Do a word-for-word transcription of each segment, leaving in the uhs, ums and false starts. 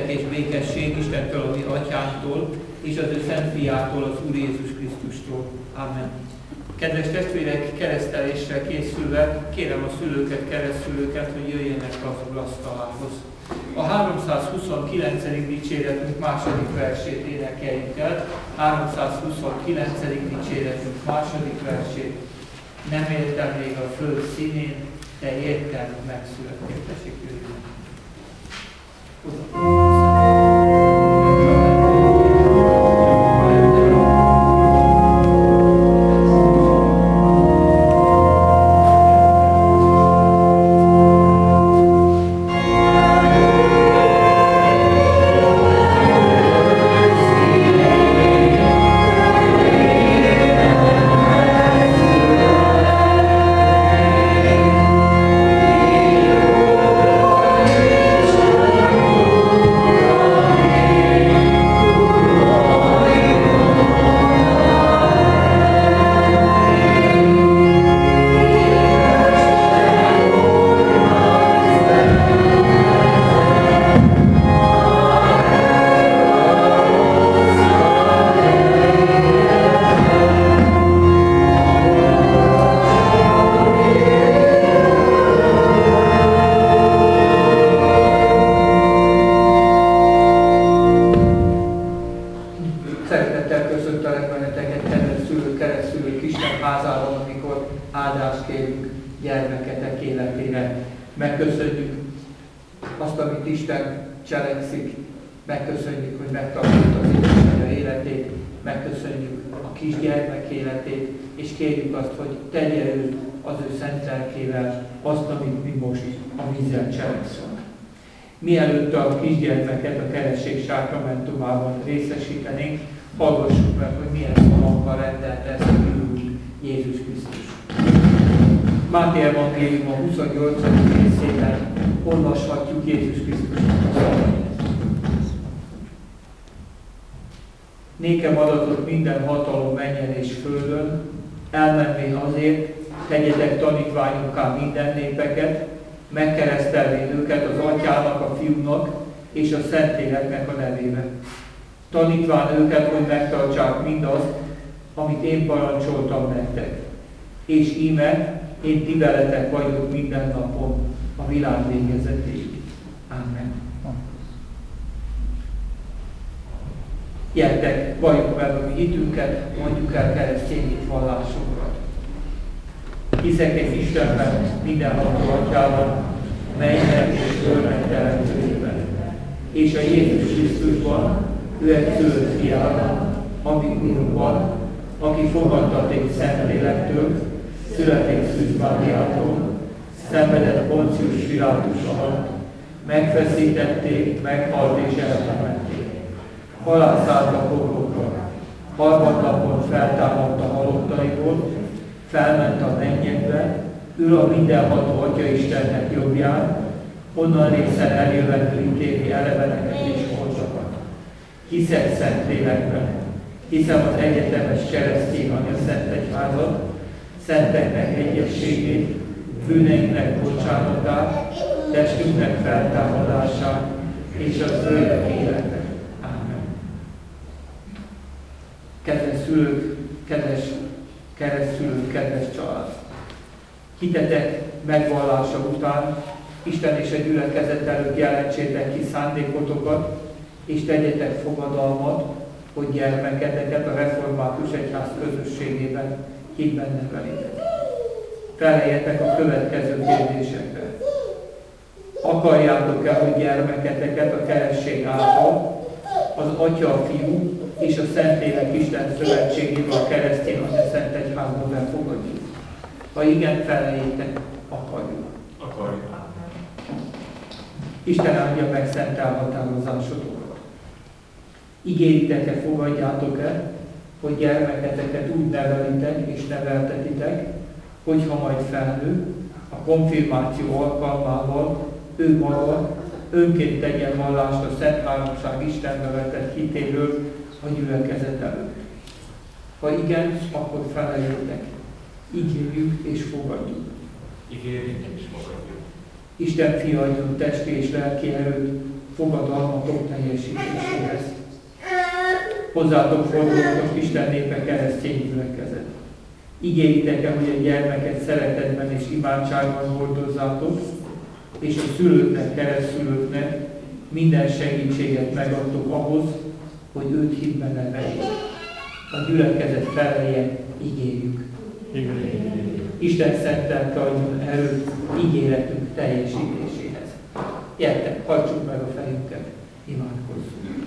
Kegyelem és békesség Istentől, a mi Atyánktól, és az ő Szent Fiától, az Úr Jézus Krisztustól. Amen. Kedves testvérek, keresztelésre készülve, kérem a szülőket, keresztülőket, hogy jöjjenek az úrasztalához. A háromszázhuszonkilencedik dicséretünk második versét énekeljük el. háromszázhuszonkilencedik dicséretünk második versét. Nem éltem még a föld színén, de értem, megszülettél. Tessék, jöjjön. Megköszönjük azt, amit Isten cselekszik, megköszönjük, hogy megtartotta az édesanyja életét, megköszönjük a kisgyermek életét, és kérjük azt, hogy tegye ő az ő szent lelkével azt, amit mi most a vízzel cselekszünk. Mielőtt a kisgyermeket a keresztség sákramentumában részesítenénk, hallgassuk meg, hogy milyen szavakkal rendelte ezt a Úrunk Jézus Krisztus. Máté Evangélium a huszonnyolcadik részében olvashatjuk Jézus Krisztusnak a szavait. Nékem adatot minden hatalom mennyen és földön, elmenvén azért, tegyetek tanítványokká minden népeket, megkeresztelvén őket az Atyának, a Fiúnak és a Szentléleknek a nevébe. Tanítván őket, hogy megtartsák mindazt, amit én parancsoltam nektek. És íme, én ti veletek vagyok minden napon a világ végezetéig. Amen. Gyertek, valljuk meg a mi hitünket, mondjuk el keresztény hitvallásunkat. Hiszek egy Istenben, mindenható Atyában, mennyben és földön teremtőjében, és a Jézus Krisztusban, ő egy szülött fiában, ami Úrunkban, aki fogadtaték Szentlélektől, született Szűz Máriától, szenvedett Poncius Pilátus alatt, megfeszítették, meghalt és eltemették. Halászállt a poklokra, harmadnapon feltámadt a halottaiból, felment a mennyekbe, ül a mindenható Atya Istennek jobbján, onnan részen eljövendő ítéli eleveneket és holtakat. Hiszek Szentlélekben, hiszem az egyetemes keresztény Anya Szent Egyházat, szenteknek egyességét, bűneinknek bocsánatát, testünknek feltámadását és az örök életet. Ámen. Kedves szülők, kedves keresztszülők, kedves család! Hitetek megvallása után Isten és a gyülekezet előtt jelentsétek ki szándékotokat, és tegyetek fogadalmat, hogy gyermeketeket a református egyház közösségében hitben nevelitek. Feleljetek a következő kérdésekre. Akarjátok-e, hogy gyermeketeket a keresztség által az Atya, a Fiú és a Szentlélek Isten szövetségével a keresztény Anya Szent Egyházba befogadjuk? Ha igen, feleljétek, akarjuk. Akarjuk. Isten áldja meg szent elhatározásotokat. Ígéritek-e, fogadjátok-e, hogy gyermeketeket úgy nevelitek és neveltetitek, hogyha majd felnő, a konfirmáció alkalmával ő maga önként tegyen vallást a Szent Háromság Istenbe vetett hitéről a gyülekezet előtt. Ha igen, akkor feleljetek. Ígérjük és fogadjuk. Ígérjük és fogadjuk. Isten Fia adjon testi és lelki erőt, fogadalmatok teljesítéséhez. Hozzátok fordulok Isten népe keresztény gyülekezet. Ígéritek-e, hogy a gyermeket szeretetben és imádságban hordozzátok, és a szülőknek, keresztszülőknek minden segítséget megadtok ahhoz, hogy őt hitben neveljék. A gyülekezet felelje, ígérjük. Isten szent lelke adjon erőt ígéretünk teljesítéséhez. Gyertek, hajtsuk meg a fejünket, imádkozzunk.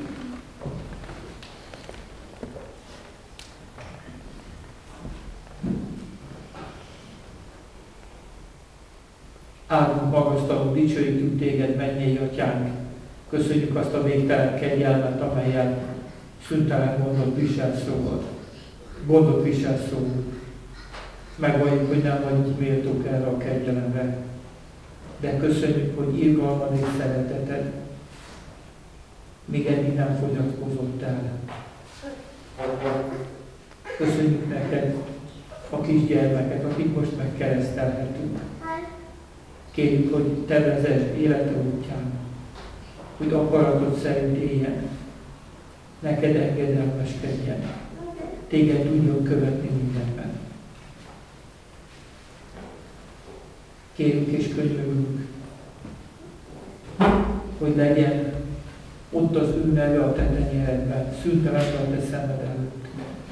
Áldunk, magasztalunk, dicsőítünk téged, mennyei atyánk. Köszönjük azt a végtelen kegyelmet, amelyen szüntelen gondot viselsz rólad. Gondot viselsz rólunk. Megvalljuk, hogy nem vagyunk méltók erre a kegyelemre. De köszönjük, hogy irgalmad és szereteted még eddig nem fogyatkozott el. Köszönjük neked a kisgyermeket, akit most megkeresztelhetünk. Kérjük, hogy te vezesd élete útján, hogy akaratod szerint éljen, neked engedelmeskedjen, téged tudjon követni mindenben. Kérjük és könyörgünk, hogy legyen ott az ő neve a te tenyeredben, szüntelenve a te szemed előtt.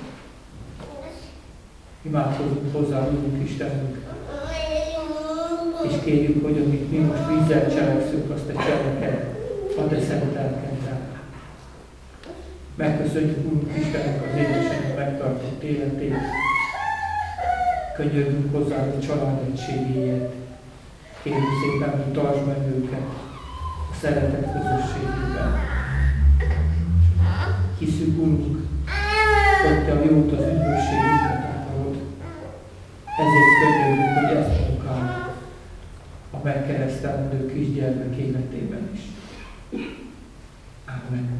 Imádkozunk hozzá, Úrunk Istenünk, és kérjük, hogy amit mi most vízzel cselekszünk, azt te cseleked a te szent lelkeddel. Megköszönjük, Úrunk Istenünk, az édesanyja megtartott életét. Könyörgünk hozzá a család egységéért. Kérjük szépen, hogy tartsd meg őket a szeretet közösségében. Hiszük, Úrunk, hogy te a jót, az üdvösségünket akarod. Ezért könyörgünk, hogy ezt munkáld a megkeresztelendő kisgyermek életében is. Amen.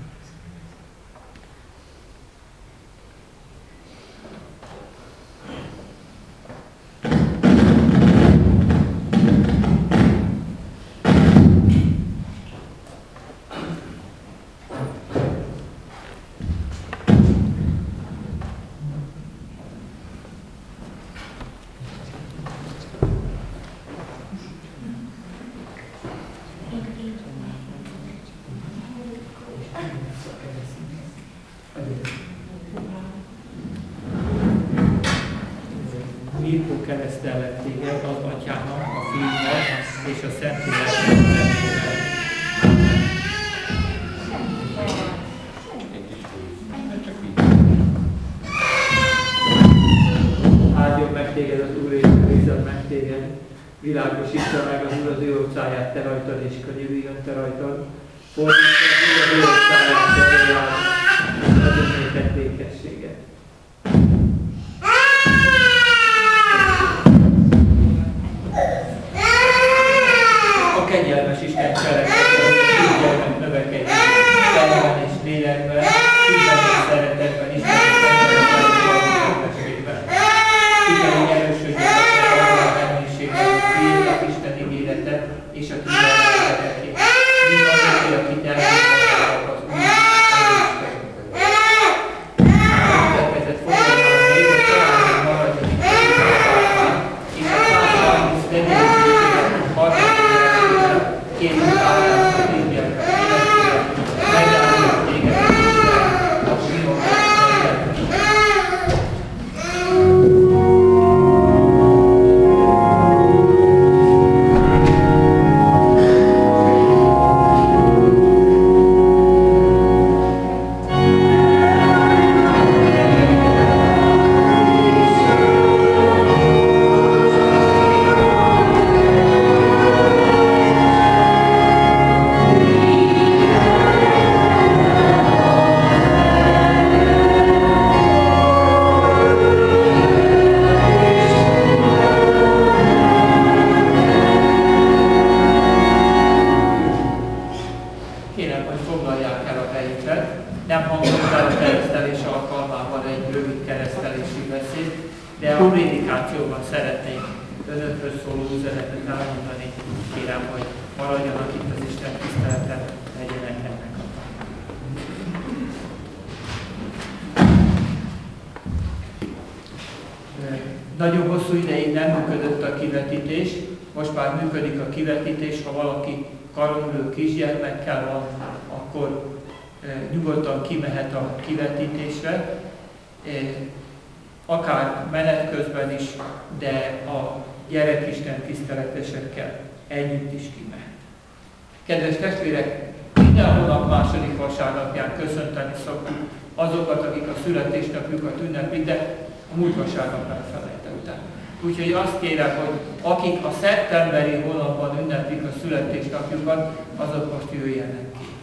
Mirko keresztellek téged az Atyának, a Fiúnak és a Szentléleknek nevében. Áldjon meg téged az Úr, és őrizzen meg téged. Világosítsa meg az Úr az ő orcáját te rajtad, és könyörüljön te rajtad. Fordítsa az Úr az ő orcáját te rajtad, és adjon néked békességet. Kegyelmes Isten cselekedjen, hogy a kisgyermek növekedjen, szellemben és lélekben, szívben és szeretetben, Istenek kegyelmesen és valóságban. Sikerülj erősödjön a reménységben, hogy kiírtak Isten ígérete és a kijelentőségekét. Mind azokért, akit elmondják az Úr, a gyülekezet fogadja a még, hogy talán maradjon itt a szívában, és a százharminc legyen harmadik kérjük állást a téged, megálljuk téged, a zsinókat maradjanak itt az Isten tiszteleten. Nagyon hosszú ideig nem működött a kivetítés, most már működik a kivetítés, ha valaki karonülő kisgyermekkel van, akkor nyugodtan kimehet a kivetítésre, akár menet közben is, de a gyerekisten tiszteletesekkel együtt is kimehet. Kedves testvérek, minden hónap második vasárnapján köszönteni szoktuk azokat, akik a születésnapjukat ünneplik, de a múlt vasárnap elfelejtettem. Úgyhogy azt kérem, hogy akik a szeptemberi hónapban ünneplik a születésnapjukat, azok most jöjjenek ki.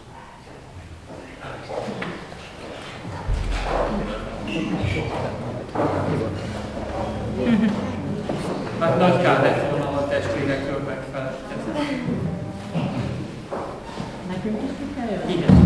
Hát nagy kár lett volna, a testvérekről megfelelkezni. Nekünk is ki kell jönni? Igen.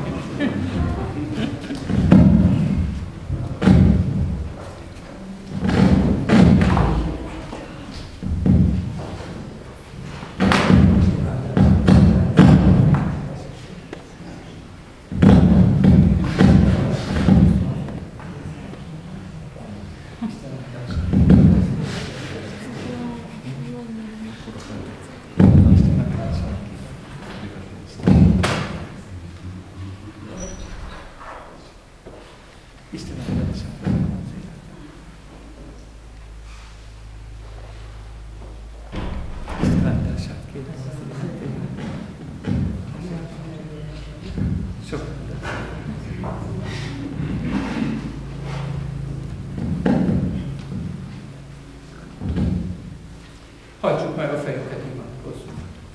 Hajtsuk meg a fejünket, imádkozzunk.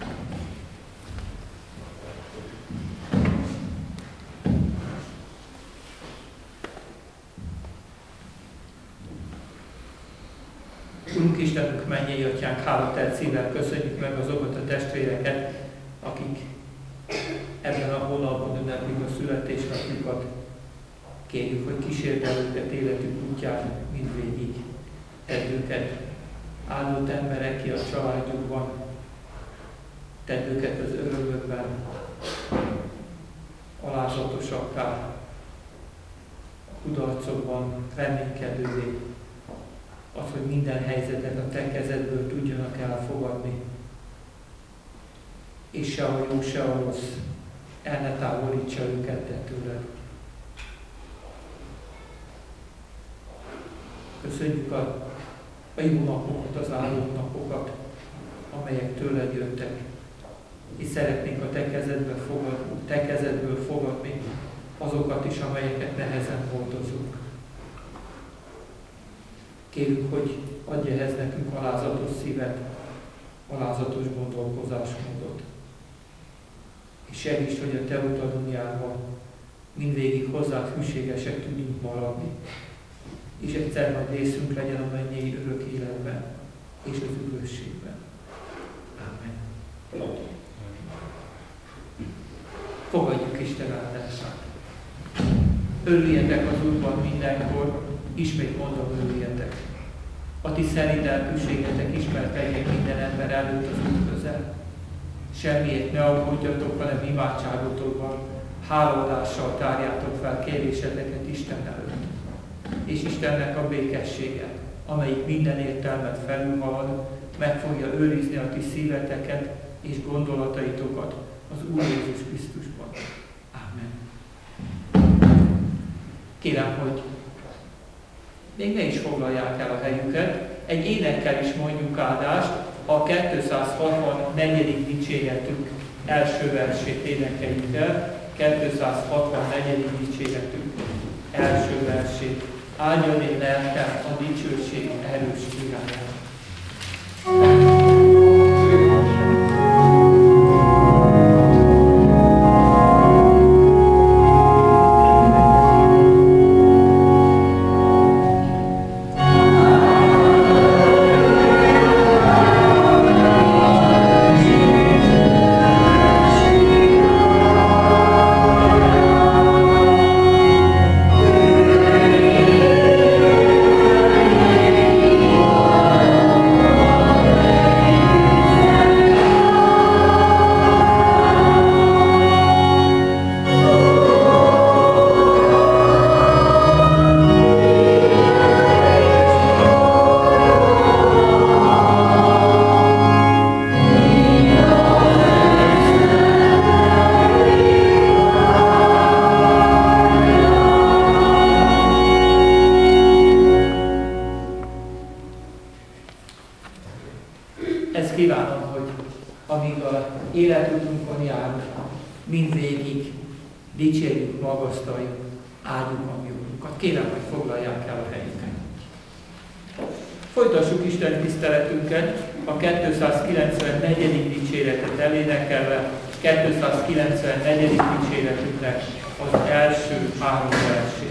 Urunk Istenünk, mennyei Atyánk, hálatelt szívvel köszönjük meg azokat a testvéreket, akik ebben a hónapban ünneplik a születésnapjukat. Kérjük, hogy kísérd el őket életük útján mindvégig. Tedd őket áldott emberek ki a családjukban, tedd őket az örömökben, alázatosakká, a kudarcokban reménykedővé, az, hogy minden helyzetet a te kezedből tudjanak elfogadni, és se a jó, se a rossz el ne távolítsa őket te tőled. Köszönjük a a jó napokat, az áldott napokat, amelyek tőled jöttek, és szeretnénk a te kezedből fogadni, te kezedből fogadni azokat is, amelyeket nehezen hordozunk. Kérjük, hogy adj ehhez nekünk alázatos szívet, alázatos gondolkozásmódot. És segíts, hogy a te utadon járva mindvégig hozzád hűségesek tudjunk maradni, és egyszer majd részünk legyen a mennyei örök életben és az üdvösségben. Ámen. Fogadjuk Isten áldását. Örüljetek az Úrban mindenkor, ismét mondom, örüljetek. A ti szerint lelkűségetek ismerkedjék minden ember előtt az Úr közel. Semmiért ne aggódjatok, hanem imádságotokban, hálaadással tárjátok fel kéréseteket Isten előtt. És Istennek a békessége, amelyik minden értelmet felülhalad, meg fogja őrizni a ti szíveteket és gondolataitokat az Úr Jézus Krisztusban. Ámen. Kérem, hogy még ne is foglalják el a helyüket, egy énekkel is mondjuk áldást, a kétszázhatvannégy. dicséretünk első versét énekeljük el, kétszázhatvannégy. dicséretünk első versét. Áldjon én lelkem a dicsőség erős királyát. Amen. amíg a életutunkon járunk, mindvégig dicsérjük, magasztaljuk, áldjuk a mi Úrunkat. Kérem, hogy foglalják el a helyüket. Folytassuk Isten tiszteletünket a kétszázkilencvennegyedik dicséretet elénekelve, kétszázkilencvennegyedik dicséretünknek az első három versét.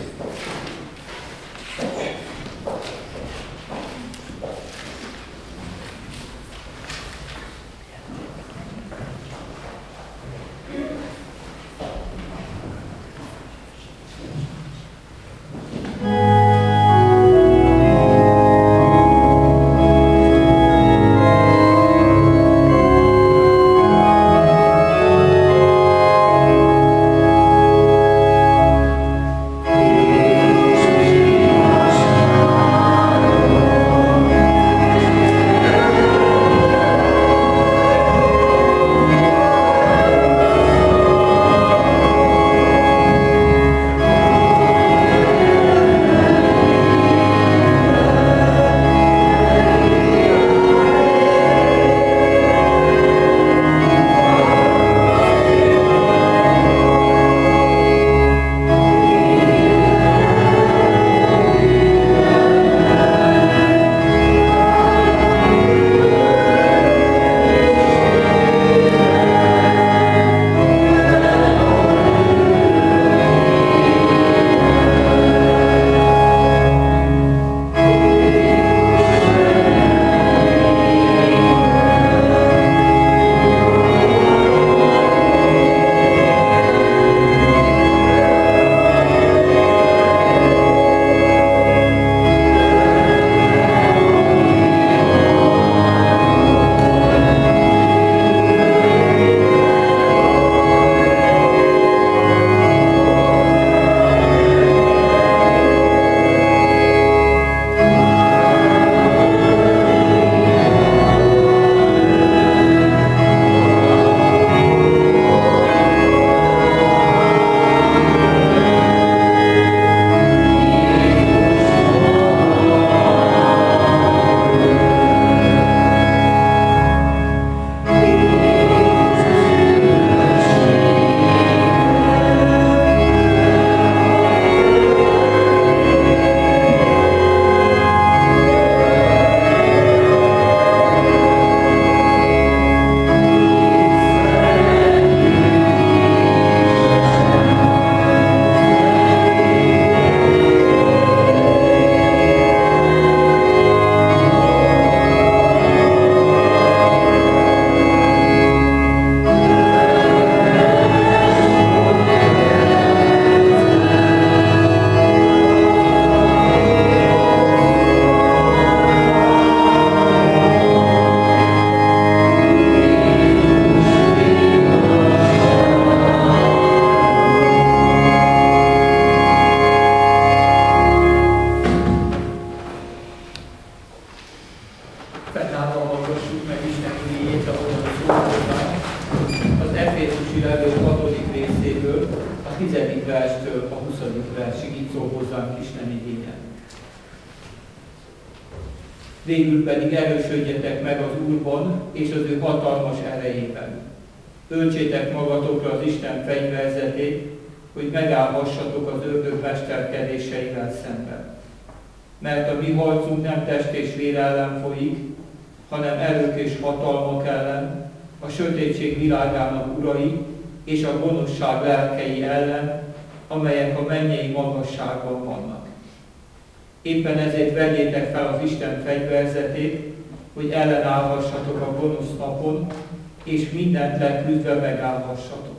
Végül pedig erősödjetek meg az Úrban és az ő hatalmas erejében. Öltsétek magatokra az Isten fegyverzetét, hogy megállhassatok az ördög mesterkedéseivel szemben. Mert a mi harcunk nem test és vér ellen folyik, hanem erők és hatalmak ellen, a sötétség világának urai és a gonoszság lelkei ellen, amelyek a mennyei magasságban vannak. Éppen ezért vegyétek fel az Isten fegyverzetét, hogy ellenállhassatok a gonosz napon, és mindent leküzdve megállhassatok.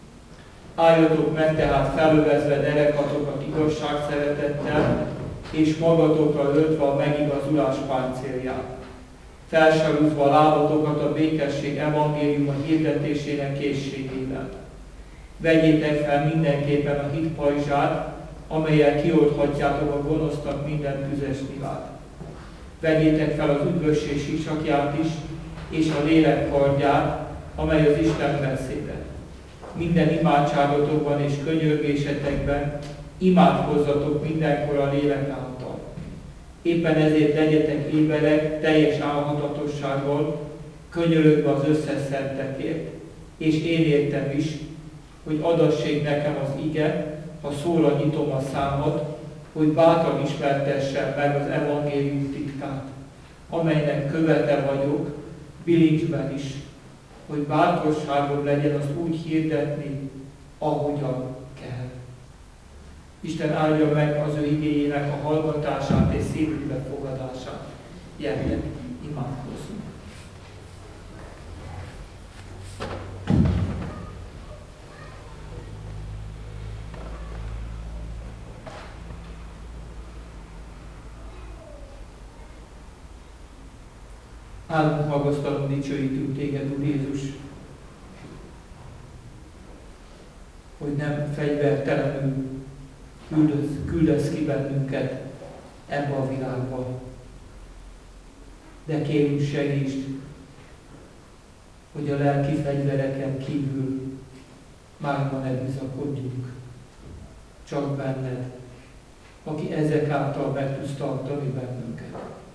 Álljatok meg tehát felövezve derekatokat igazságszeretettel, és magatokra öltve a megigazulás páncélját. Felsalúzva lábatokat a békesség evangéliuma hirdetésének készségével. Vegyétek fel mindenképpen a hit pajzsát, amellyel kioldhatjátok a gonosznak minden tüzes nyilát. Vegyétek fel az üdvösség sisakját is, és a lélek kardját, amely az Isten beszéde. Minden imádságotokban és könyörgésetekben imádkozzatok mindenkor a lélek által. Éppen ezért legyetek éberek teljes álhatatossággal, könyörögve az összes szentekért, és én értem is, hogy adassék nekem az ige, ha szóra nyitom a számat, hogy bátran ismertessem meg az evangélium titkát, amelynek követe vagyok, bilincsben is, hogy bátorságom legyen azt úgy hirdetni, ahogyan kell. Isten áldja meg az ő igéjének a hallgatását és szívükbe fogadását. Gyertek, imádkozzunk! Áldunk, magasztalunk, dicsőítünk téged, Úr Jézus, hogy nem fegyvertelenül küldesz, küldesz ki bennünket ebbe a világba. De kérünk, segítsd, hogy a lelki fegyvereken kívül másban ne bizakodjunk. Csak benned, aki ezek által meg tudsz tartani bennünket.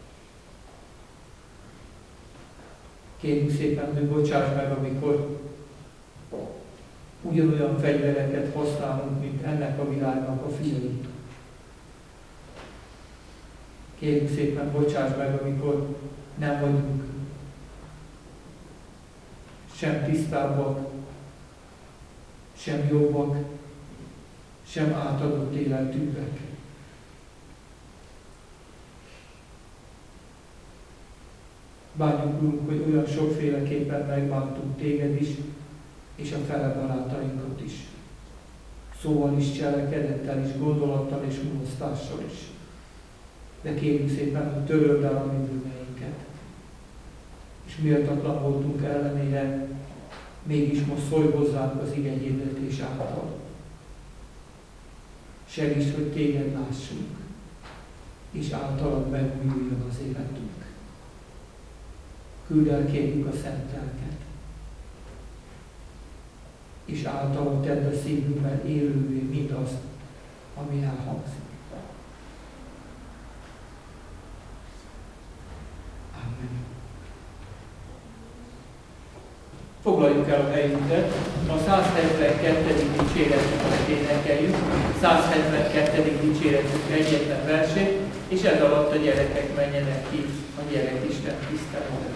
Kérjük szépen, hogy bocsáss meg, amikor ugyanolyan fegyvereket használunk, mint ennek a világnak a fiai. Kérjük szépen, bocsáss meg, amikor nem vagyunk sem tisztábbak, sem jobbak, sem átadott életűbbek. Bánjuk, Urunk, hogy olyan sokféleképpen megbántunk téged is, és a fele barátainkat is. Szóval is, cselekedettel is, gondolattal és mulasztással is. De kérjük szépen, hogy töröld el a mi bűneinket. És méltatlan voltunk ellenére, mégis most szólj hozzánk az ige hirdetés által. Segíts, hogy téged lássunk, és általad megújuljon az életünk. Küldd el, kérjük, a szent lelket, és általad tedd a szívünkben élővé mindazt, ami elhangzik. Amen. Foglaljuk el a helyünket, a száz hetvenkettedik dicséretünket énekeljük, száz hetvenkettedik dicséretünk egyetlen versét, és ez alatt a gyerekek menjenek ki a gyerekisten tiszteletre.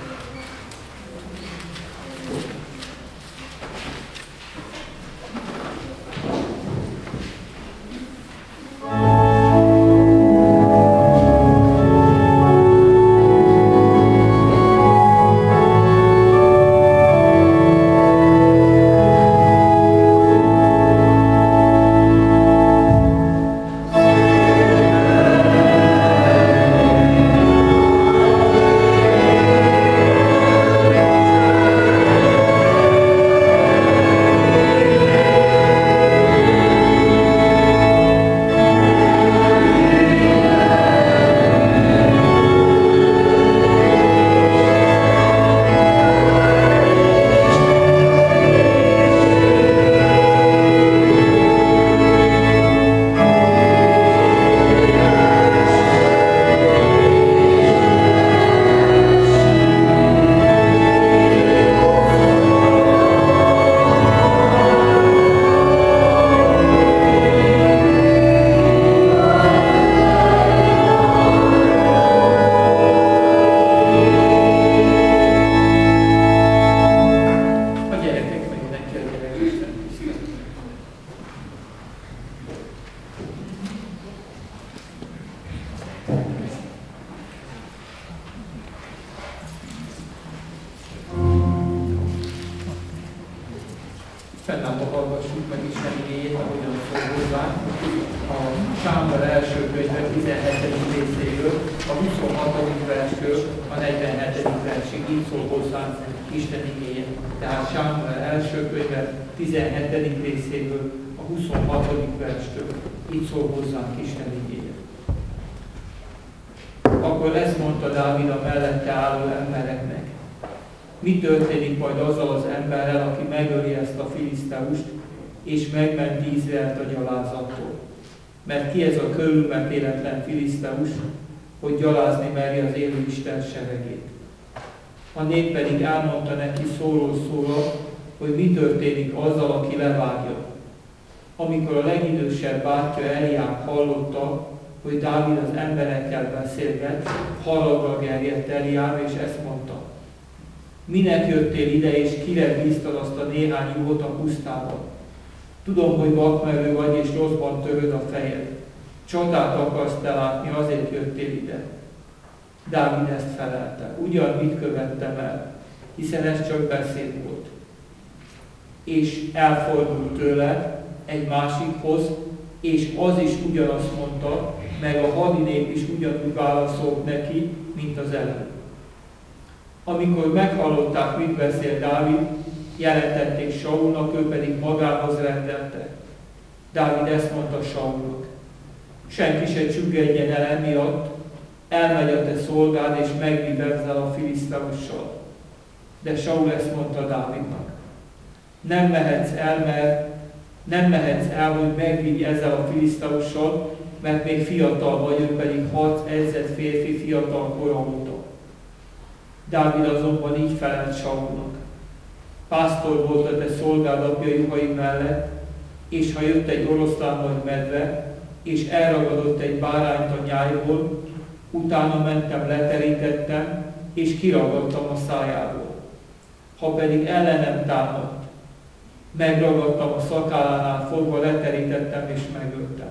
Fennállva hallgassuk meg Isten igéjét, ahogyan szól hozzánk. A Sámuel első könyve tizenhetedik részéről, a huszonhatodik verstől a negyvenhetedik versig, így szól hozzánk Isten igéje. Tehát Sámuel első könyve tizenhetedik részéből a huszonhatodik verstől, így szól hozzánk Isten igéje. Akkor ezt mondta Dávid a mellette álló embereknek: mi történik majd azzal az emberrel, aki megöli ezt a filiszteust, és megmenti Izraelt a gyalázattól? Mert ki ez a körülmetéletlen filiszteus, hogy gyalázni merje az élő Isten seregét? A nép pedig elmondta neki szóról szóra, hogy mi történik azzal, aki levágja. Amikor a legidősebb bátyja Eliáb hallotta, hogy Dávid az emberekkel beszélget, haragra gerjedt Eliáb, és ezt mondta: minek jöttél ide, és kire bíztad azt a néhány juhot a pusztában? Tudom, hogy vakmerő vagy, és rosszban töröd a fejed. Csatát akarsz te látni, azért jöttél ide. Dávid ezt felelte: ugyan mit követtem el, hiszen ez csak beszéd volt. És elfordult tőle egy másikhoz, és az is ugyanazt mondta, meg a hadinép is ugyanúgy válaszolt neki, mint az előbb. Amikor meghallották, mit beszél Dávid, jelentették Saulnak, ő pedig magához rendelte. Dávid ezt mondta Saulnak: senki se csüggedjen el emiatt, elmegy a te szolgád, és megvív ezzel a filiszteussal. De Saul ezt mondta Dávidnak: nem mehetsz el, mert nem mehetsz el, hogy megvívj ezzel a filiszteussal, mert még fiatal vagy, ő pedig harc edzett férfi fiatal kora óta. Dávid azonban így felelt Saulnak: pásztor volt a te szolgád apja juhai mellett, és ha jött egy oroszlán vagy medve, és elragadott egy bárányt a nyájból, utána mentem, leterítettem, és kiragadtam a szájából. Ha pedig ellenem támadt, megragadtam a szakállánál fogva, leterítettem és megöltem.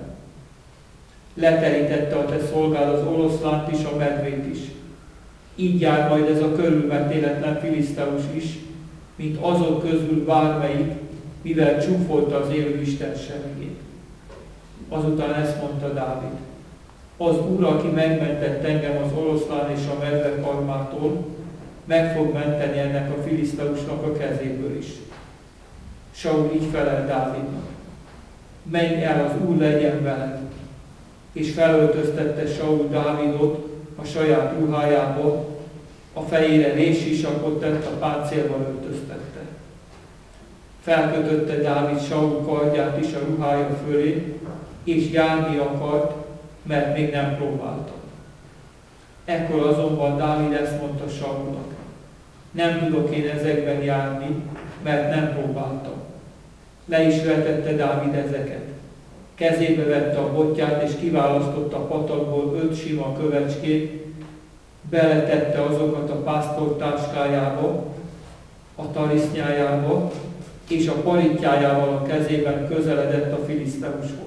Leterítette a te szolgád az oroszlánt is, a medvét is. Így jár majd ez a körülmetéletlen filiszteus is, mint azok közül bármelyik, mivel csúfolta az élő Isten seregét. Azután ezt mondta Dávid: az Úr, aki megmentett engem az oroszlán és a medve karmától, meg fog menteni ennek a filiszteusnak a kezéből is. Saul így felel Dávidnak: menj el, az Úr legyen veled. És felöltöztette Saul Dávidot a saját ruhájába, a fejére réssisakot tett, a páncélval öltöztette. Felkötötte Dávid Saul kardját is a ruhája fölé, és járni akart, mert még nem próbálta. Ekkor azonban Dávid ezt mondta Saulnak: nem tudok én ezekben járni, mert nem próbáltam. Le is vetette Dávid ezeket. Kezébe vette a botját, és kiválasztotta a patakból öt sima kövecskét, beletette azokat a pásztor táskájába, a tarisznyájába, és a parittyájával a kezében közeledett a filiszteushoz.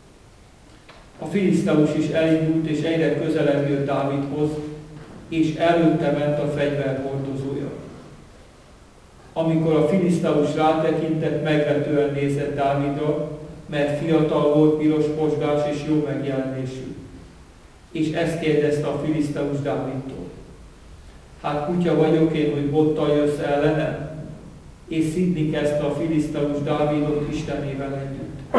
A filiszteus is elindult, és egyre közelebb jött Dávidhoz, és előtte ment a fegyverhordozója. Amikor a filiszteus rátekintett, megvetően nézett Dávidra, mert fiatal volt, piros posgás és jó megjelenésű. És ezt kérdezte a filiszteus Dávidtól: hát kutya vagyok én, hogy bottal jössz ellenem? És szidni kezdte a filiszteus Dávidot Istenével együtt.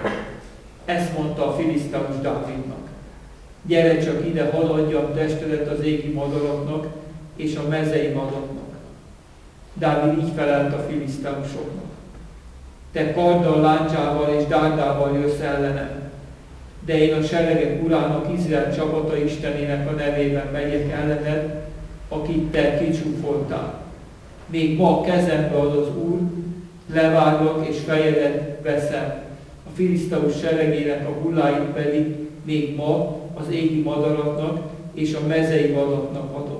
Ezt mondta a filiszteus Dávidnak: gyere csak ide, haladjam testedet az égi madaraknak és a mezei vadaknak. Dávid így felelt a filiszteusoknak: te karddal, lándzsával és dárdával jössz ellenem, de én a seregek urának, Izrael csapata Istenének a nevében megyek ellened, akit te kicsúfoltál. Még ma kezembe ad az Úr, levágok és fejedet veszem, a filiszteus seregének a hulláit pedig még ma az égi madaraknak és a mezei vadaknak adom.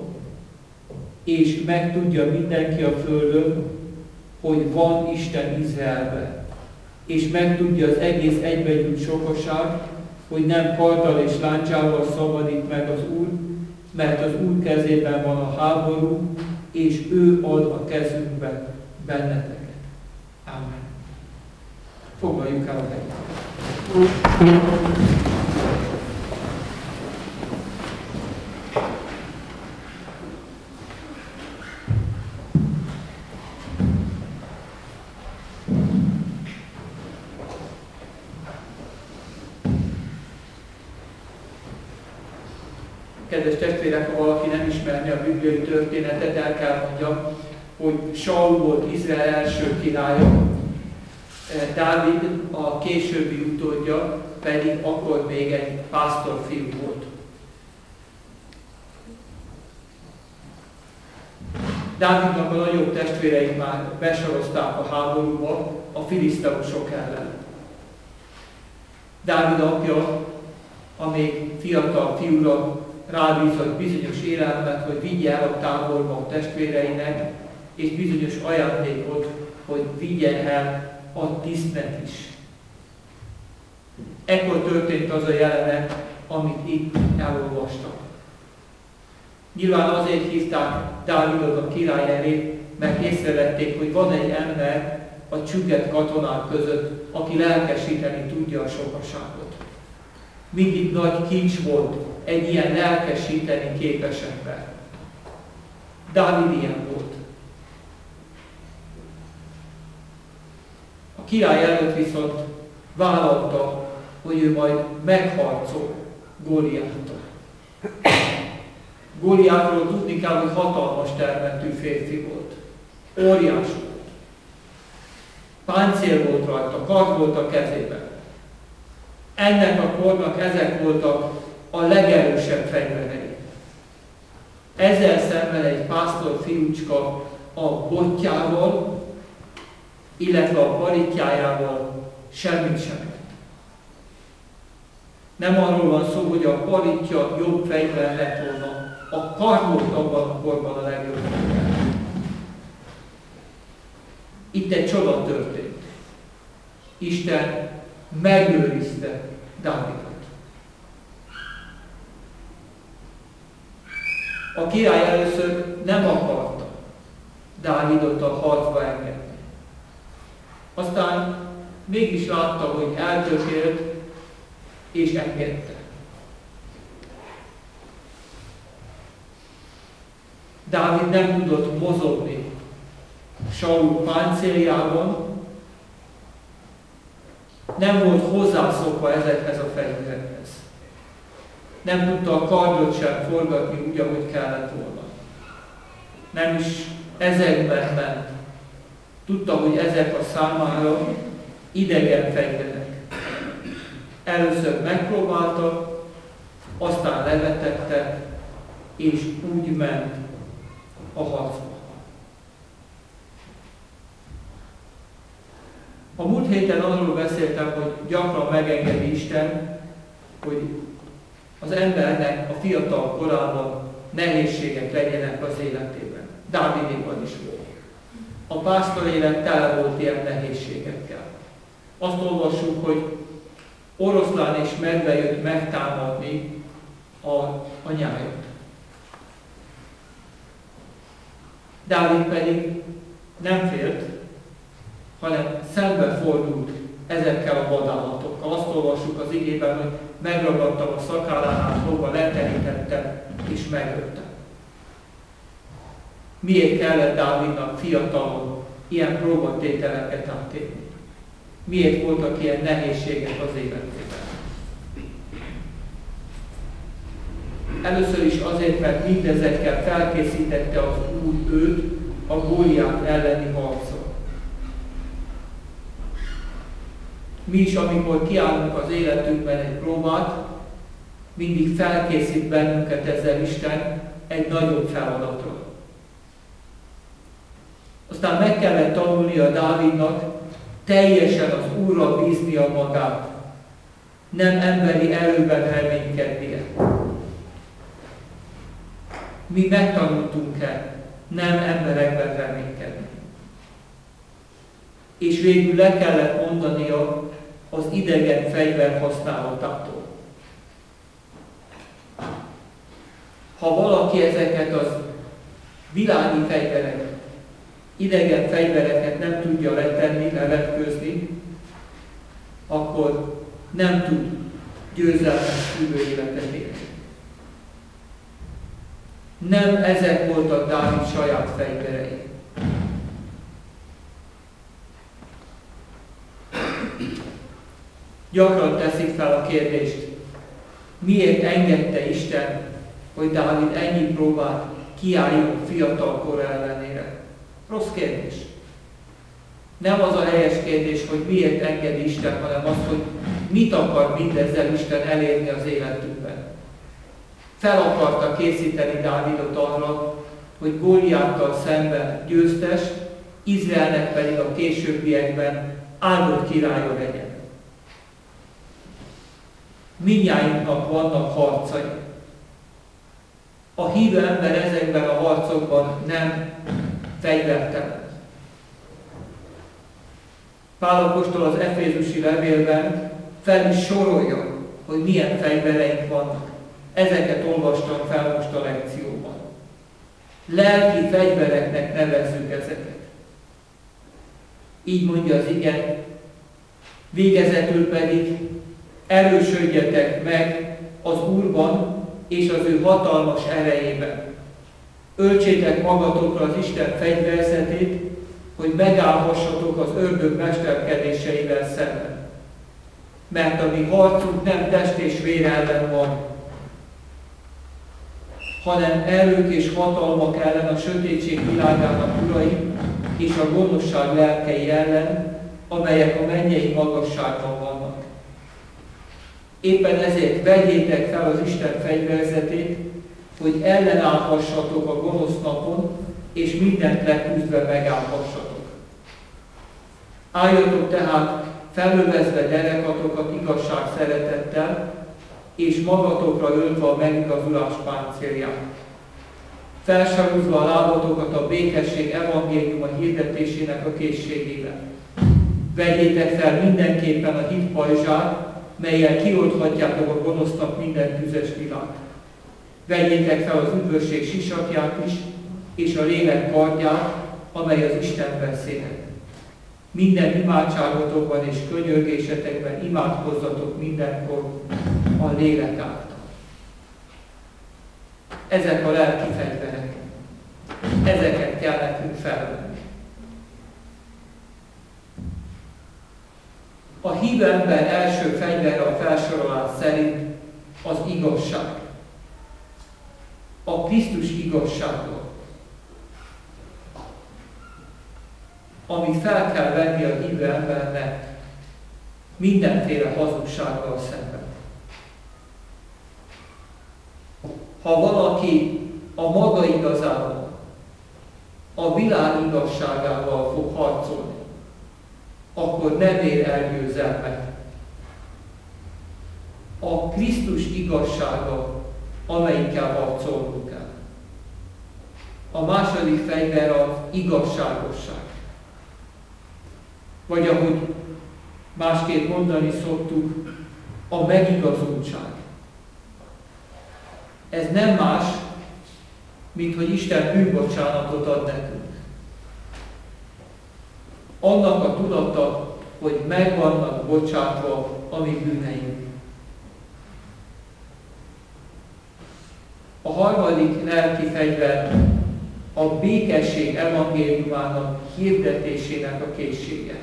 És megtudja mindenki a földön, hogy van Isten Izraelben. És megtudja az egész egybegyűlt sokaság, hogy nem karddal és lándzsával szabadít meg az Úr, mert az Úr kezében van a háború, és ő ad a kezünkbe benneteket. Ámen. Foglaljuk el a helyet. Kedves testvérek, ha valaki nem ismerni a bibliai történetet, el kell mondjam, hogy Saul volt Izrael első királya, Dávid a későbbi utódja pedig akkor még egy pásztorfiú volt. Dávidnak a nagyobb testvéreit már besorozták a háborúba a filiszteusok ellen. Dávid apja, a még fiatal fiúra rábízott bizonyos élelmet, hogy vigye el a táborba a testvéreinek, és bizonyos ajándékot, hogy vigye el a tisztnek is. Ekkor történt az a jelenet, amit itt elolvastak. Nyilván azért hívták Dávidot a király elé, mert észrevették, hogy van egy ember a csügget katonák között, aki lelkesíteni tudja a sokaságot. Mindig nagy kincs volt egy ilyen lelkesíteni képes ember. Dávid ilyen volt. A király előtt viszont vállalta, hogy ő majd megharcol Góliáttal. Góliátról tudni kell, hogy hatalmas termettű férfi volt. Óriás volt. Páncél volt rajta, kard volt a kezében. Ennek a kornak ezek voltak a legerősebb fegyverei. Ezzel szemben egy pásztor fiúcska a botjával, illetve a paritjájával semmit sem ért. Nem arról van szó, hogy a paritja jobb fegyver lett volna, a kard volt abban a korban a legjobb fegyver. Itt egy csoda történt. Isten megőrizte Dávidot. A király először nem akarta Dávidot a harcba engedni. Aztán mégis látta, hogy eltökélt, és engedte. Dávid nem tudott mozogni Saul páncéljában, nem volt hozzászokva ezekhez a fegyverekhez. Nem tudta a kardot sem forgatni úgy, ahogy kellett volna. Nem is ezekben ment. Tudta, hogy ezek a számára idegen fegyverek. Először megpróbálta, aztán levetette, és úgy ment a harcba. A múlt héten arról beszéltem, hogy gyakran megengedi Isten, hogy az embernek a fiatal korában nehézségek legyenek az életében. Dávidéban is volt. A pásztor élet tele volt ilyen nehézségekkel. Azt olvassuk, hogy oroszlán és medve jött megtámadni a, a nyájat. Dávid pedig nem félt, hanem szembefordult ezekkel a vadállatokkal. Azt olvassuk az igében, hogy megragadtam a szakállánál fogva, leterítettem és megöltem. Miért kellett Dávidnak fiatalon ilyen próbatételeket átélni? Miért voltak ilyen nehézségek az életében? Először is azért, mert mindezekkel felkészítette az Úr őt a Góliát elleni harcra. Mi is, amikor kiállunk az életünkben egy próbát, mindig felkészít bennünket ezzel Isten egy nagyobb feladatra. Aztán meg kellett tanulnia Dávidnak teljesen az Úrra bíznia magát, nem emberi erőben reménykednie. Mi megtanultunk-e nem emberekben reménykedni. És végül le kellett mondania az idegen fegyver használatától. Ha valaki ezeket az világi fegyvereket, idegen fegyvereket nem tudja letenni, levetkőzni, akkor nem tud győzelmes hűvő életet élni. Nem ezek voltak Dávid saját fegyverei. Gyakran teszik fel a kérdést, miért engedte Isten, hogy Dávid ennyi próbát kiálljon fiatal kor ellenére? Rossz kérdés. Nem az a helyes kérdés, hogy miért enged Isten, hanem az, hogy mit akar mindezzel Isten elérni az életünkben. Fel akarta készíteni Dávidot arra, hogy Góliáttal szemben győztes, Izraelnek pedig a későbbiekben áldott királya legyen. Mindnyájunknak vannak harcai. A hívő ember ezekben a harcokban nem fegyvertelen. Pál apostol az efézusi levélben fel is sorolja, hogy milyen fegyvereink vannak. Ezeket olvastam fel most a lekcióban. Lelki fegyvereknek nevezzük ezeket. Így mondja az ige, végezetül pedig erősödjetek meg az Úrban és az ő hatalmas erejében. Öltsétek magatokra az Isten fegyverzetét, hogy megállhassatok az ördög mesterkedéseivel szemben. Mert a mi harcunk nem test és vér ellen van, hanem erők és hatalmak ellen, a sötétség világának urai és a gonoszság lelkei ellen, amelyek a mennyei magasságban vannak. Éppen ezért vegyétek fel az Isten fegyverzetét, hogy ellenállhassatok a gonosz napon, és mindent leküzdve megállhassatok. Álljatok tehát felövezve derekatokat igazság szeretettel, és magatokra öltve a megigazulás páncélját. Felsarúzva a lábatokat a békesség evangéliuma hirdetésének a készségével. Vegyétek fel mindenképpen a hit pajzsát, mellyel kiolthatjátok a gonosznak minden tüzes világ. Vegyétek fel az üdvösség sisakját is, és a lélek kardját, amely az Isten beszédet. Minden imádságotokban és könyörgésetekben imádkozzatok mindenkor a lélek által. Ezek a lelki fegyverek. Ezeket kell nekünk felvenni. A hívő ember első fegyvere a felsorolás szerint az igazság. A Krisztus igazsága, amit fel kell venni a hívő embernek mindenféle hazugsággal szemben. Ha valaki a maga igazával, a világ igazságával fog harcolni, akkor nem ér el győzelmet. A Krisztus igazsága, amelyikkel harcolnunk kell. A második fegyver az igazságosság. Vagy ahogy másképp mondani szoktuk, a megigazultság. Ez nem más, mint hogy Isten bűnbocsánatot ad nekünk. Annak a tudata, hogy meg vannak bocsátva a mi bűneink. A harmadik lelki fegyver a békesség evangéliumának hirdetésének a készsége.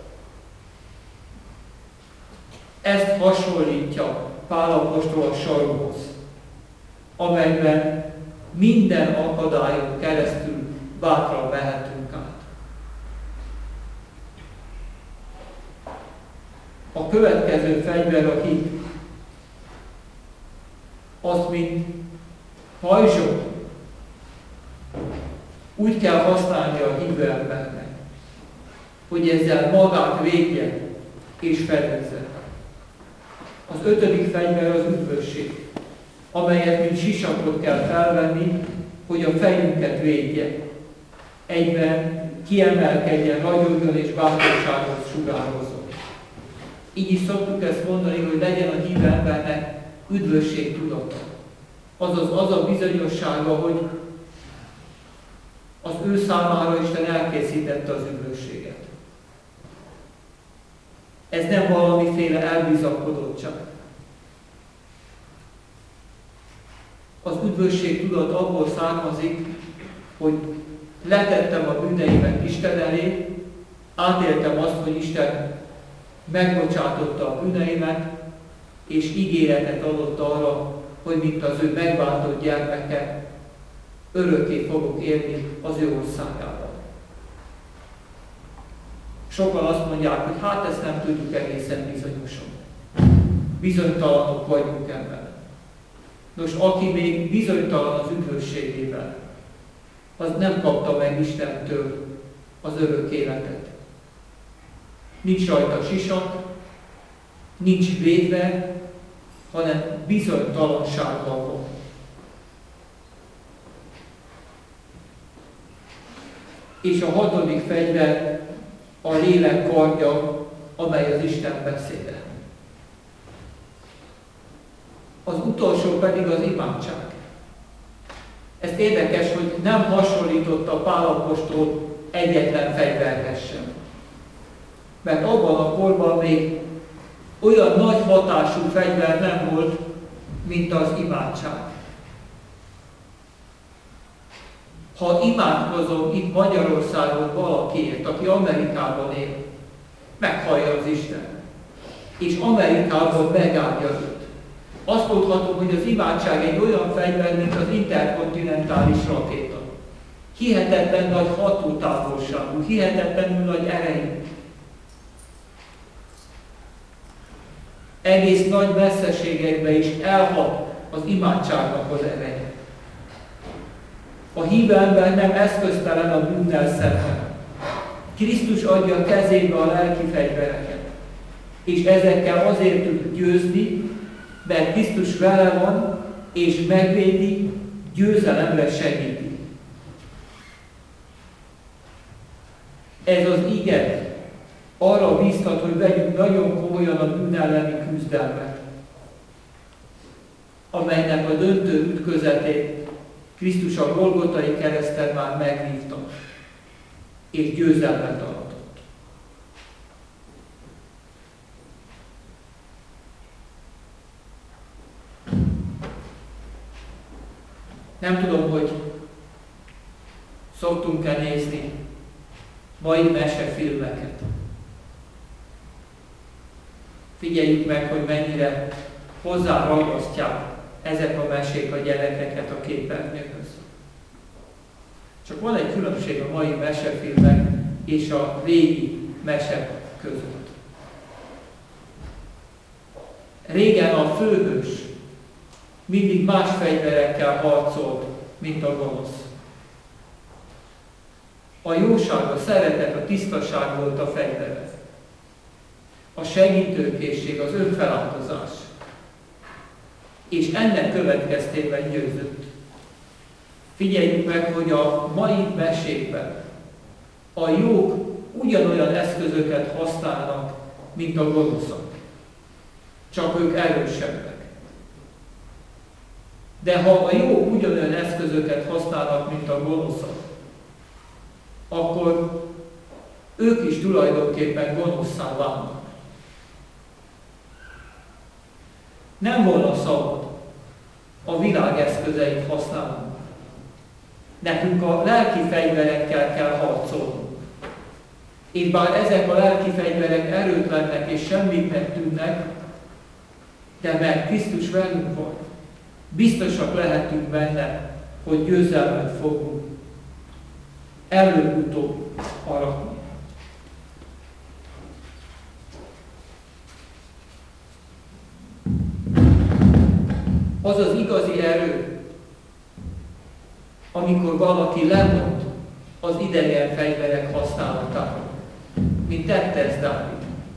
Ezt hasonlítja Pál apostol a sarokhoz, amelyben minden akadályon keresztül bátran mehetünk át. A következő fegyver a hit. Azt, mint pajzsot úgy kell használni a hívő embernek, hogy ezzel magát védje és fedezze. Az ötödik fegyver az üdvösség, amelyet mint sisakot kell felvenni, hogy a fejünket védje. Egyben kiemelkedjen, ragyogjon és bátorságot sugározzon. Így is szoktuk ezt mondani, hogy legyen a hívő embernek üdvösség tudata. Azaz az a bizonyossága, hogy az ő számára Isten elkészítette az üdvösséget. Ez nem valamiféle elbizakodottság. Az üdvösség tudat abból származik, hogy letettem a bűneimet Isten elé, átéltem azt, hogy Isten megbocsátotta a bűneimet, és ígéretet adott arra, hogy mint az ő megbántott gyermeke, örökké fogok élni az ő országában. Sokan azt mondják, hogy hát ezt nem tudjuk egészen bizonyosan. Bizonytalanok vagyunk ebben. Nos, aki még bizonytalan az üdvösségében, az nem kapta meg Istentől az örök életet. Nincs rajta sisak, nincs védve, hanem bizonytalansággal van. És a hatodik fegyver a lélek kardja, amely az Isten beszéde. Az utolsó pedig az imádság. Ez érdekes, hogy nem hasonlította Pál apostol egyetlen fegyverhez sem. Mert abban a korban még olyan nagy hatású fegyver nem volt, mint az imádság. Ha imádkozom itt Magyarországon valakiért, aki Amerikában él, meghallja az Isten, és Amerikában megáldja őt. Azt mondhatom, hogy az imádság egy olyan fegyver, mint az interkontinentális rakéta. Hihetetlen nagy hatótávolságú, hihetetlenül nagy erejű. Egész nagy messzeségekbe is elhat az imádságnak az ereje. A hívő ember nem eszköztelen a bűnnel szemben. Krisztus adja a kezébe a lelki fegyvereket, és ezekkel azért tud győzni, mert Krisztus vele van, és megvédi, győzelemre segíti. Ez az ige arra bíztat, hogy vegyük nagyon komolyan a bűn elleni küzdelmet, amelynek a döntő ütközetét Krisztus a Golgotai kereszten már megvívta, és győzelmet aratott. Nem tudom, hogy szoktunk-e nézni mai mesefilmeket. Figyeljük meg, hogy mennyire hozzáragasztják ezek a mesék a gyerekeket a képernyőhöz. Csak van egy különbség a mai mesefilmek és a régi mesek között. Régen a főhős mindig más fegyverekkel harcolt, mint a gonosz. A jóság, a szeretet, a tisztaság volt a fegyvere. A segítőkészség, az önfeláldozás. És ennek következtében győzött. Figyeljük meg, hogy a mai mesékben a jók ugyanolyan eszközöket használnak, mint a gonoszak. Csak ők erősebbek. De ha a jók ugyanolyan eszközöket használnak, mint a gonoszak, akkor ők is tulajdonképpen gonoszszá válnak. Nem volna szabad a világ eszközeit használnunk. Nekünk a lelki fegyverekkel kell harcolnunk. És bár ezek a lelki fegyverek erőtlenek és semmitnek tűnnek, de mert Krisztus velünk van, biztosak lehetünk benne, hogy győzelmet fogunk előbb-utóbb aratni. Az az igazi erő, amikor valaki lemond az idegen fegyverek használatáról, mint tette ezt Dávid.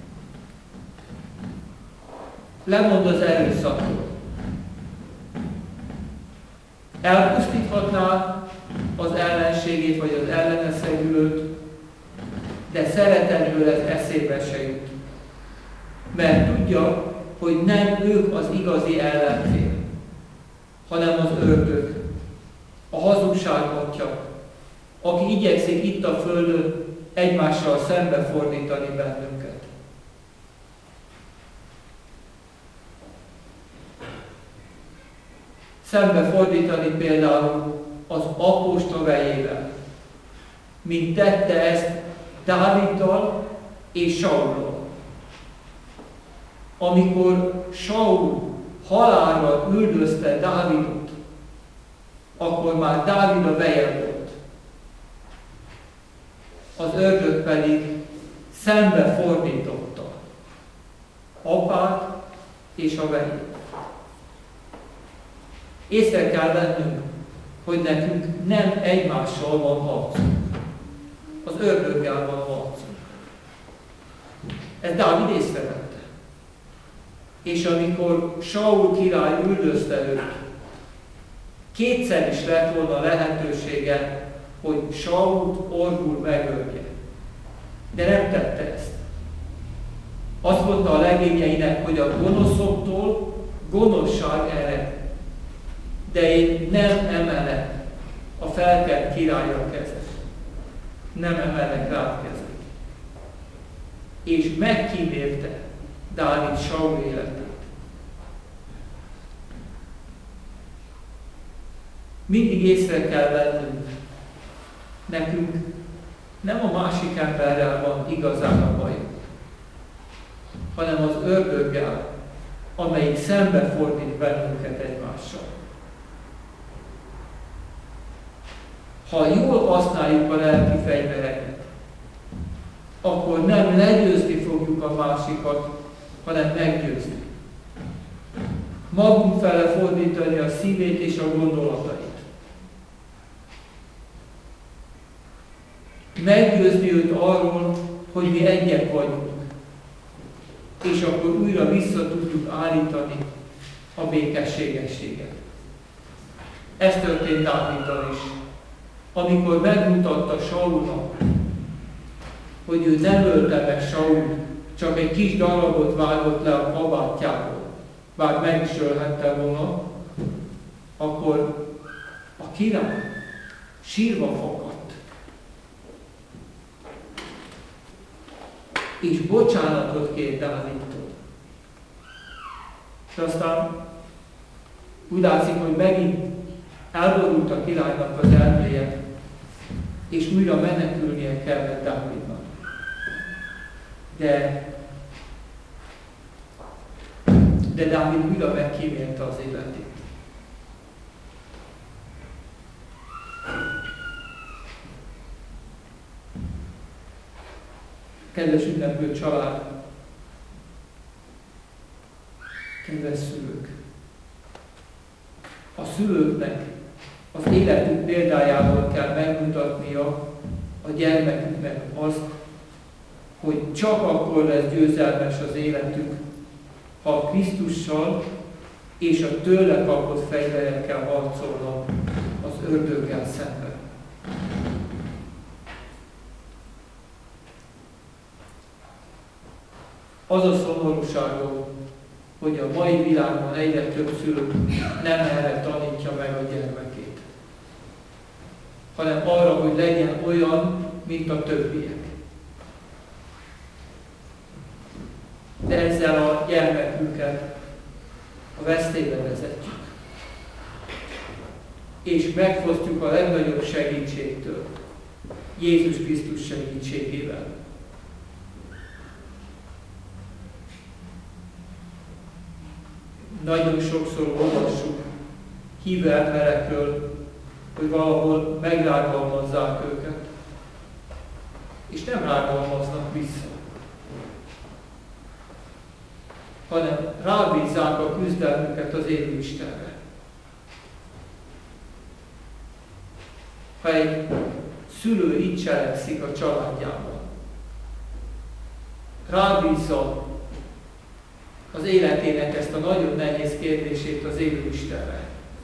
Lemond az erőszakról. Elpusztíthatná az ellenségét, vagy az ellene szegülőt, de szeretetből ez eszébe se jut. Mert tudja, hogy nem ők az igazi ellenfél, hanem az ördög, a hazugság atya, aki igyekszik itt a földön egymással szembefordítani bennünket. Szembefordítani például az apóstol vejével, mint tette ezt Dáviddal és Saullal. Amikor Saul halálra üldözte Dávidot, akkor már Dávid a veje volt. Az ördög pedig szembefordította apát és a vejét. Észre kell vennünk, hogy nekünk nem egymással van harcunk. Az ördöggel van harcunk. Ez Dávid észrevette. És amikor Saul király üldözte őt, kétszer is lett volna lehetősége, hogy Sault orvul megölje. De nem tette ezt. Azt mondta a legényeinek, hogy a gonoszoktól gonoszság ered. De én nem emelek a felkelt királyra kezet. Nem emelek rá kezet. És megkímélte Dávid Saul életét. Mindig észre kell vennünk, nekünk nem a másik emberrel van igazán a bajunk, hanem az ördöggel, amelyik szembefordít bennünket egymással. Ha jól használjuk a lelki fegyvereket, akkor nem legyőzni fogjuk a másikat, hanem meggyőzni. Magunk fele fordítani a szívét és a gondolatait. Meggyőzni őt arról, hogy mi egyek vagyunk, és akkor újra vissza tudjuk állítani a békességességet. Ez történt Dáviddal is, amikor megmutatta Saulnak, hogy ő nem ölte meg Sault, csak egy kis darabot vágott le a kabátjából, bár meg is ölhette volna, akkor a király sírva fakadt. És bocsánatot kért Dávidtól. És aztán úgy látszik, hogy megint elborult a királynak az elméje, és újra menekülnie kellett Dávidnak. De, de Dávid újra megkímélte az életét. Kedves ünneplő család, kedves szülők! A szülőknek az életük példájával kell megmutatnia a gyermeküknek azt, hogy csak akkor lesz győzelmes az életük, ha Krisztussal és a tőle kapott fegyverekkel harcolnak az ördöggel szemben. Az a szomorúságom, hogy a mai világban egyre több szülő nem erre tanítja meg a gyermekét, hanem arra, hogy legyen olyan, mint a többiek. De ezzel a gyermekünket a vesztélybe vezetjük. És megfosztjuk a legnagyobb segítségtől, Jézus Krisztus segítségével. Nagyon sokszor olvassuk hívő emberekről, hogy valahol megrágalmazzák őket, és nem rágalmaznak vissza, hanem rábízzák a küzdelmüket az élő Istenre. Ha egy szülő így cselekszik a családjában, rábízza az életének ezt a nagyon nehéz kérdését az élő Istenre.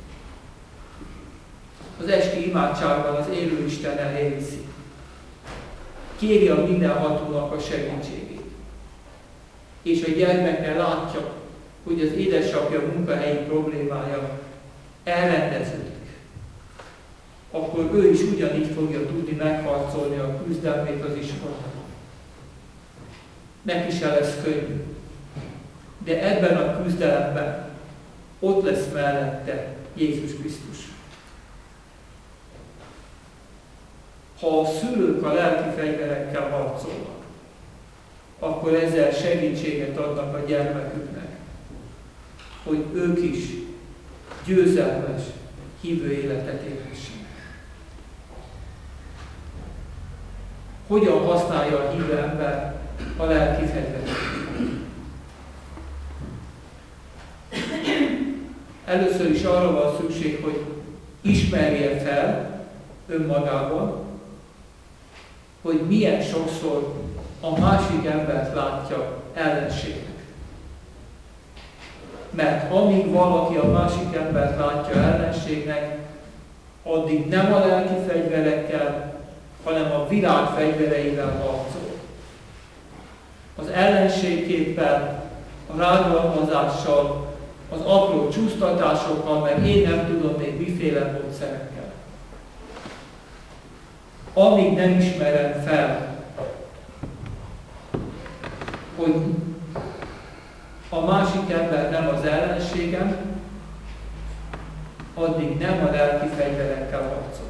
Az esti imádságban az élő Isten elé viszi. Kéri a mindenhatónak a segítségét. És a gyermeke látja, hogy az édesapja munkahelyi problémája elrendeződik. Akkor ő is ugyanígy fogja tudni megharcolni a küzdelmét az iskolában. Neki se lesz könnyű. De ebben a küzdelemben ott lesz mellette Jézus Krisztus. Ha a szülők a lelki fegyverekkel harcolnak, akkor ezzel segítséget adnak a gyermeküknek, hogy ők is győzelmes, hívő életet élhessenek. Hogyan használja a hívő ember a lelki fegyvereket? Először is arra van szükség, hogy ismerje fel önmagában, hogy milyen sokszor a másik embert látja ellenségnek. Mert amíg valaki a másik embert látja ellenségnek, addig nem a lelki fegyverekkel, hanem a világ fegyvereivel harcol. Az ellenségképpel, a rágalmazással, az apró csúsztatásokkal, meg én nem tudom még miféle módszerekkel. Amíg nem ismerem fel, hogy a másik ember nem az ellenségem, addig nem a lelki fegyverekkel harcolok.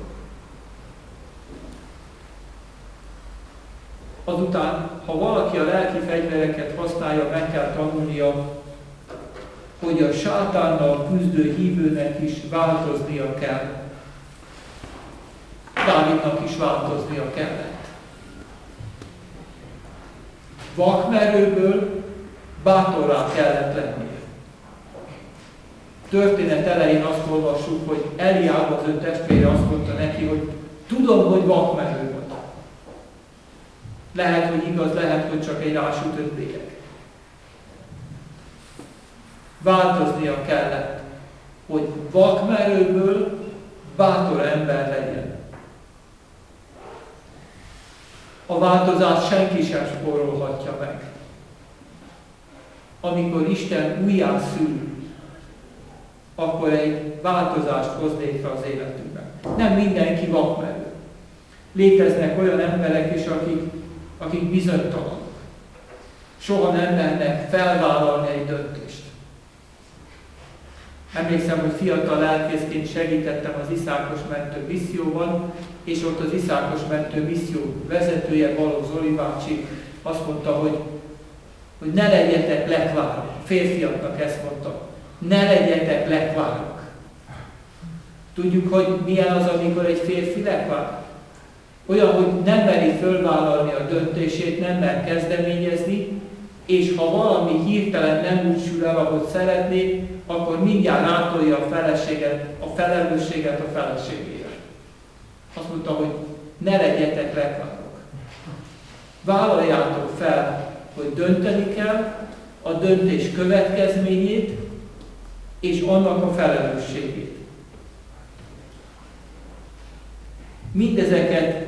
Azután, ha valaki a lelki fegyvereket használja, meg kell tanulnia, hogy a sátánnal küzdő hívőnek is változnia kell. Dávidnak is változnia kellett. Vakmerőből bátorrá kellett lennie. Történet elején azt olvassuk, hogy Eliáb, az ő testvére azt mondta neki, hogy tudom, hogy vakmerő vagy. Lehet, hogy igaz, lehet, hogy csak egy rásütött bélyeg. Változnia kellett, hogy vakmerőből bátor ember legyen. A változást senki sem spórolhatja meg. Amikor Isten újjászül, akkor egy változást hoz létre az életünkben. Nem mindenki vakmerő. Léteznek olyan emberek is, akik, akik bizonytalanok. Soha nem mernek felvállalni egy döntést. Emlékszem, hogy fiatal lelkészként segítettem az Iszákos Mentő misszióban, és ott az Iszákos Mentő misszió vezetője, Balogh Zoli bácsi azt mondta, hogy, hogy ne legyetek lekvárok. Férfiaknak ezt mondta. Ne legyetek lekvárok. Tudjuk, hogy milyen az, amikor egy férfi lekvár? Olyan, hogy nem meri fölvállalni a döntését, nem mer kezdeményezni, és ha valami hirtelen nem úgy sül el, ahogy szeretné, akkor mindjárt rátolja a feleséget, a felelősséget a feleségére. Azt mondta, hogy ne legyetek lekvárok. Vállaljátok fel, hogy dönteni kell, a döntés következményét, és annak a felelősségét. Mindezeket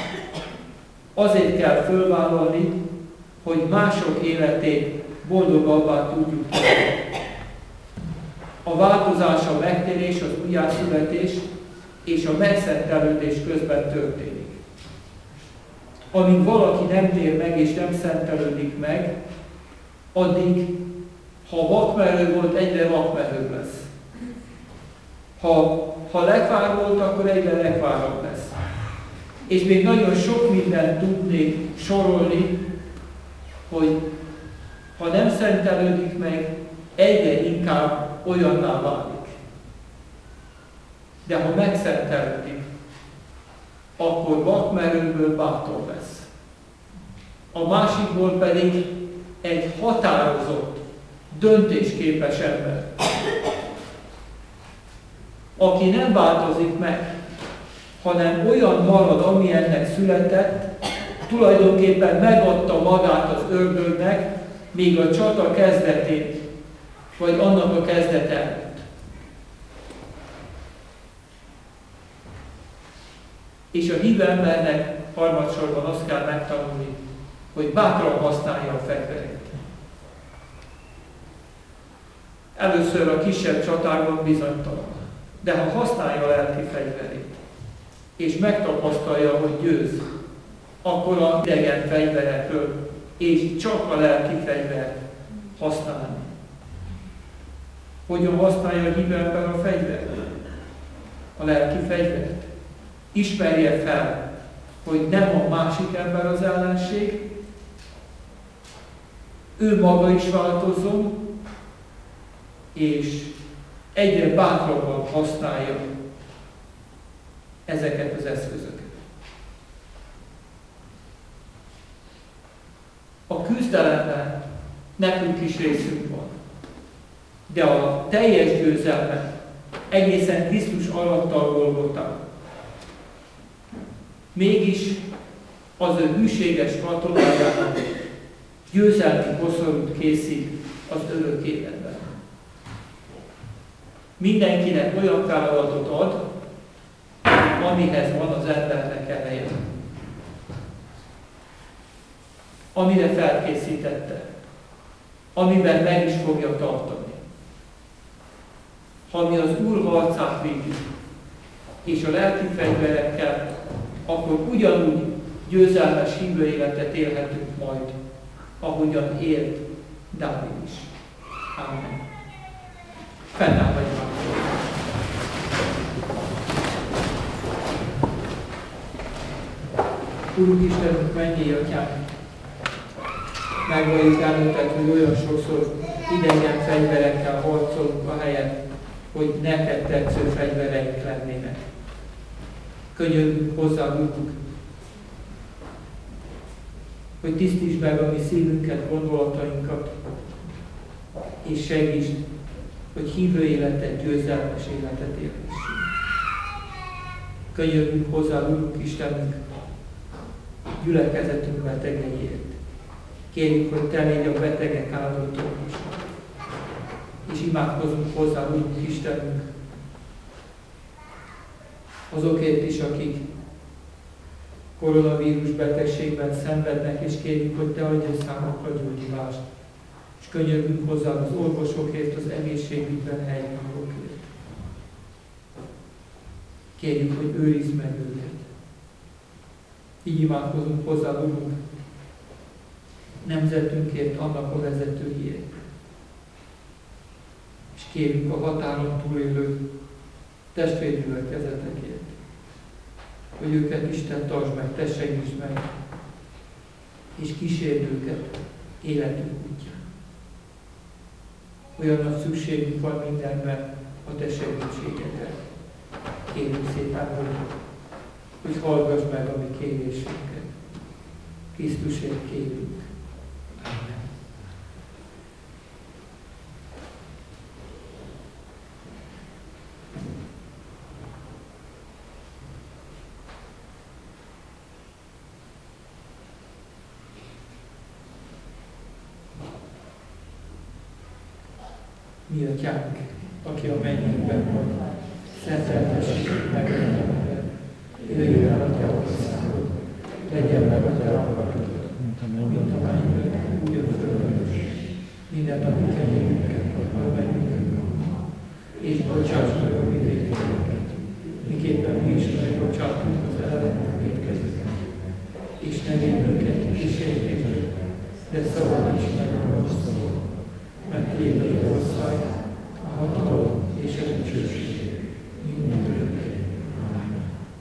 azért kell fölvállalni, hogy mások életét boldogabbá tudjuk tenni. A változás, a megtérés, az újjászületés és a megszentelődés közben történik. Amíg valaki nem tér meg és nem szentelődik meg, addig, ha vakmerő volt, egyre vakmerőbb lesz. Ha, ha lekvár volt, akkor egyre lekvárabb lesz. És még nagyon sok mindent tudnék sorolni, hogy ha nem szentelődik meg, egyre inkább olyanná válik. De ha megszentelődik, akkor vakmerőből bátor lesz. A másikból pedig egy határozott, döntésképes ember, aki nem változik meg, hanem olyan marad, amilyennek született, tulajdonképpen megadta magát az ördögnek, még a csata kezdetén, vagy annak a kezdet előtt. És a hívő embernek harmadsorban azt kell megtanulni, hogy bátran használja a fegyverét. Először a kisebb csatákban bizonytalan, de ha használja a lelki fegyverét, és megtapasztalja, hogy győz, akkor a idegen fegyverekről, és csak a lelki fegyvert használni. Hogyan használja a hívő ember a fegyvert? A lelki fegyvert. Ismerje fel, hogy nem a másik ember az ellenség, ő maga is változzon, és egyre bátrabban használja ezeket az eszközöket. A küzdelemben nekünk is részünk van, de a teljes győzelmet egészen Krisztus alattal Golgotán. Mégis az ő hűséges katonájának győzelmi koszorút készít az örök életben. Mindenkinek olyan feladatot ad, amihez van az embernek ereje. Amire felkészítette, amiben meg is fogja tartani. Ha mi az Úr harcát védjük, és a lelki fegyverekkel, akkor ugyanúgy győzelmes hívő életet élhetünk majd, ahogyan élt Dávid is. Amen. Fennáll vagy már. Úrunk Istenünk, mennyi Atyánk, megvalljuk előtted, hogy olyan sokszor idegen fegyverekkel harcolunk a helyet, hogy neked tetsző fegyvereink lennének. Könyörgünk hozzá, Urunk, hogy tisztítsd meg a mi szívünket, gondolatainkat, és segítsd, hogy hívő életet, győzelmes életet élhessünk. Könyörgünk hozzá, Urunk Istenünk, gyülekezetünk betegeiért. Kérjük, hogy te légy a betegek áldott orvosa. És imádkozunk hozzá, Urunk Istenünk, azokért is, akik koronavírus betegségben szenvednek, és kérjük, hogy te adj számukra gyógyulást. És könyörgünk hozzá az orvosokért, az egészségügyben helytállókért. Kérjük, hogy őrizd meg őket. Így imádkozunk hozzá, Urunk, nemzetünkért, annak a vezetőiért. És kérjük a határon túlélő testvérgyülekezetekért, hogy őket Isten tartsd meg, te segítsd meg, és kísérd őket életük útján. Olyan nagy szükségünk van mindenben a te segítségedre. Kérjük szépen, hogy, hogy hallgass meg a mi kérésünket. Krisztusért kérünk. Amen. Mi Atyánk, aki a mennyekben vagy, szenteltessék meg a neved, jöjjön el a te országod, legyen meg a te akaratod, mint a mennyben, úgy a földön is. Minden napi kenyerünket ad meg nekünk, és bocsáss meg a mi vétkeinket, miképpen mi is megbocsátunk az ellenünk vétkezőket. És ne védj minket kísértésbe, de szabadíts meg a rossztól, mert tiéd az ország, a hatalom és a dicsőség mindörökké. Amen.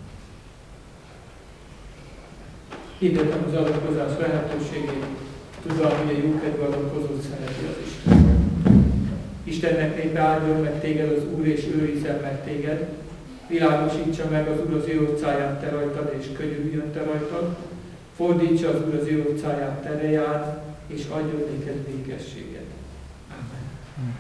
Hirdettem az adatkozás lehetőségét, tudva, hogy a jókedvű adatkozót szereti az Isten. Istennek népe áldjon meg téged az Úr, és őrizzen meg téged. Világosítsa meg az Úr az ő orcáját te rajtad, és könyörüljön te rajtad. Fordítsa az Úr az ő orcáját te reád, és adjon néked békességet.